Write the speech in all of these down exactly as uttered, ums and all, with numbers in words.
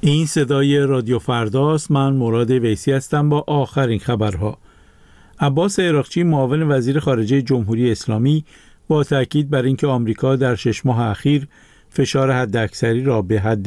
این صدای رادیو فرداست. من مراد ویسی هستم با آخرین خبرها. عباس عراقچی معاون وزیر خارجه جمهوری اسلامی با تاکید بر اینکه آمریکا در شش ماه اخیر فشار حداکثری را به حد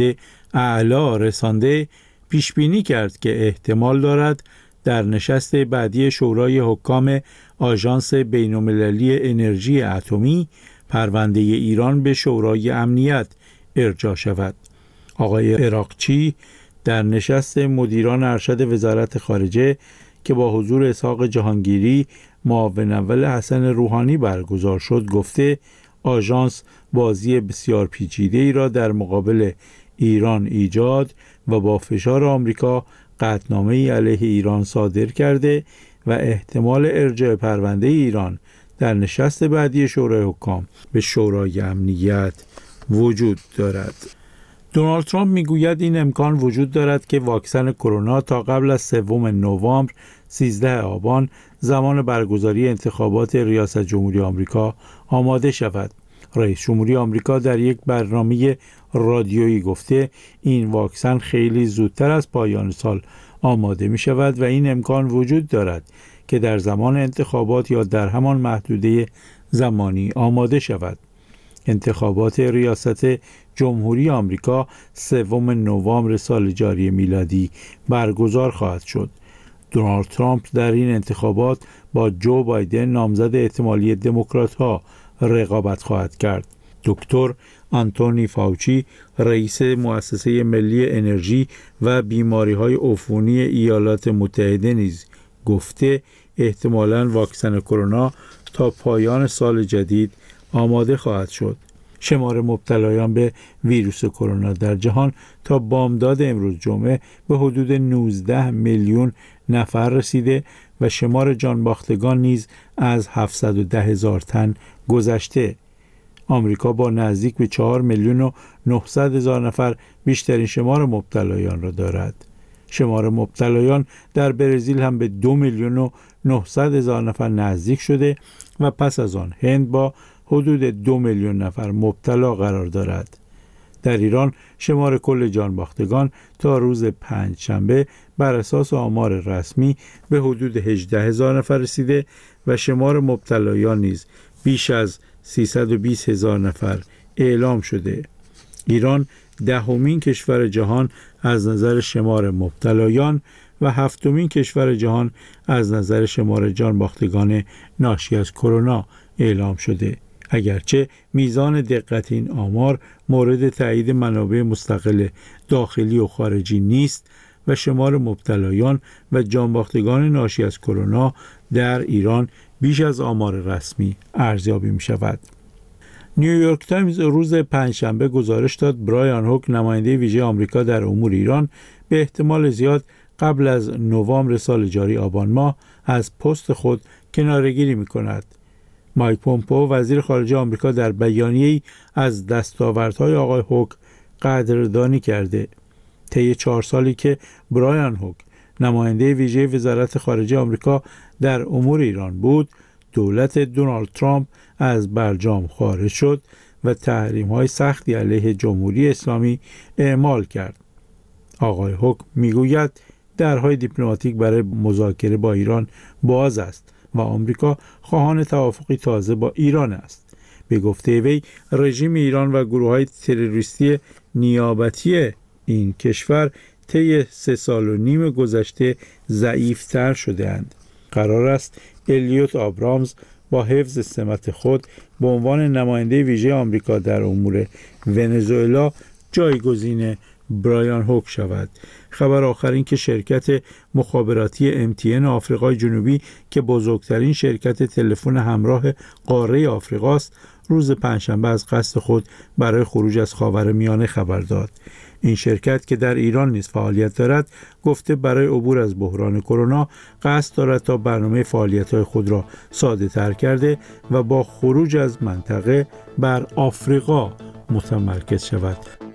اعلا رسانده، پیش بینی کرد که احتمال دارد در نشست بعدی شورای حکام آژانس بین‌المللی انرژی اتمی پرونده ایران به شورای امنیت ارجاع شود. آقای عراقچی در نشست مدیران ارشد وزارت خارجه که با حضور اسحاق جهانگیری معاون اول حسن روحانی برگزار شد گفته آژانس بازی بسیار پیچیده‌ای را در مقابل ایران ایجاد و با فشار آمریکا قطعنامه‌ای علیه ایران صادر کرده و احتمال ارجاع پرونده ایران در نشست بعدی شورای حکام به شورای امنیت وجود دارد. دونالد ترامپ میگوید این امکان وجود دارد که واکسن کرونا تا قبل از سوم نوامبر سیزده آبان زمان برگزاری انتخابات ریاست جمهوری آمریکا آماده شود. رئیس جمهوری آمریکا در یک برنامه رادیویی گفته این واکسن خیلی زودتر از پایان سال آماده می شود و این امکان وجود دارد که در زمان انتخابات یا در همان محدوده زمانی آماده شود. انتخابات ریاست جمهوری آمریکا سوم نوامبر سال جاری میلادی برگزار خواهد شد. دونالد ترامپ در این انتخابات با جو بایدن نامزد احتمالی دموکرات‌ها رقابت خواهد کرد. دکتر آنتونی فاوچی رئیس مؤسسه ملی انرژی و بیماری‌های عفونی ایالات متحده نیز گفته احتمالاً واکسن کرونا تا پایان سال جدید آماده خواهد شد. شمار مبتلایان به ویروس کرونا در جهان تا بامداد امروز جمعه به حدود نوزده میلیون نفر رسیده و شمار جانباختگان نیز از هفتصد و ده هزار تن گذشته. آمریکا با نزدیک به چهار میلیون و نهصد هزار نفر بیشترین شمار مبتلایان را دارد. شمار مبتلایان در برزیل هم به دو میلیون و نهصد هزار نفر نزدیک شده و پس از آن هند با حدود دو میلیون نفر مبتلا قرار دارد. در ایران شمار کل جانباختگان تا روز پنجشنبه بر اساس آمار رسمی به حدود هجده هزار نفر رسیده و شمار مبتلایان نیز بیش از سیصد و بیست هزار نفر اعلام شده. ایران دهمین کشور جهان از نظر شمار مبتلایان و هفتمین کشور جهان از نظر شمار جانباختگان ناشی از کرونا اعلام شده. اگرچه میزان دقت این آمار مورد تایید منابع مستقل داخلی و خارجی نیست و شمار مبتلایان و جانباختگان ناشی از کرونا در ایران بیش از آمار رسمی ارزیابی می شود. نیویورک تایمز روز پنجشنبه گزارش داد برایان هوک نماینده ویژه آمریکا در امور ایران به احتمال زیاد قبل از نوامبر سال جاری آبان ماه از پست خود کناره‌گیری می کند. مایک پومپئو وزیر خارجه آمریکا در بیانیه‌ای از دستاوردهای آقای هوک قدردانی کرده. طی چهار سالی که برایان هوک نماینده ویژه وزارت خارجه آمریکا در امور ایران بود، دولت دونالد ترامپ از برجام خارج شد و تحریم‌های سختی علیه جمهوری اسلامی اعمال کرد. آقای هوک میگوید درهای دیپلماتیک برای مذاکره با ایران باز است و آمریکا خواهان توافقی تازه با ایران است. به گفته وی رژیم ایران و گروه‌های تروریستی نیابتی این کشور طی سه سال و نیم گذشته ضعیف‌تر شده‌اند. قرار است الیوت آبرامز با حفظ سمت خود به عنوان نماینده ویژه آمریکا در امور ونزوئلا جایگزین برایان هوک شود. خبر آخر این که شرکت مخابراتی ام تی ان آفریقای جنوبی که بزرگترین شرکت تلفن همراه قاره آفریقاست، روز پنجشنبه از قصد خود برای خروج از خاورمیانه خبر داد. این شرکت که در ایران نیز فعالیت دارد، گفته برای عبور از بحران کرونا قصد دارد تا برنامه فعالیت‌های خود را ساده‌تر کرده و با خروج از منطقه بر آفریقا متمرکز شود.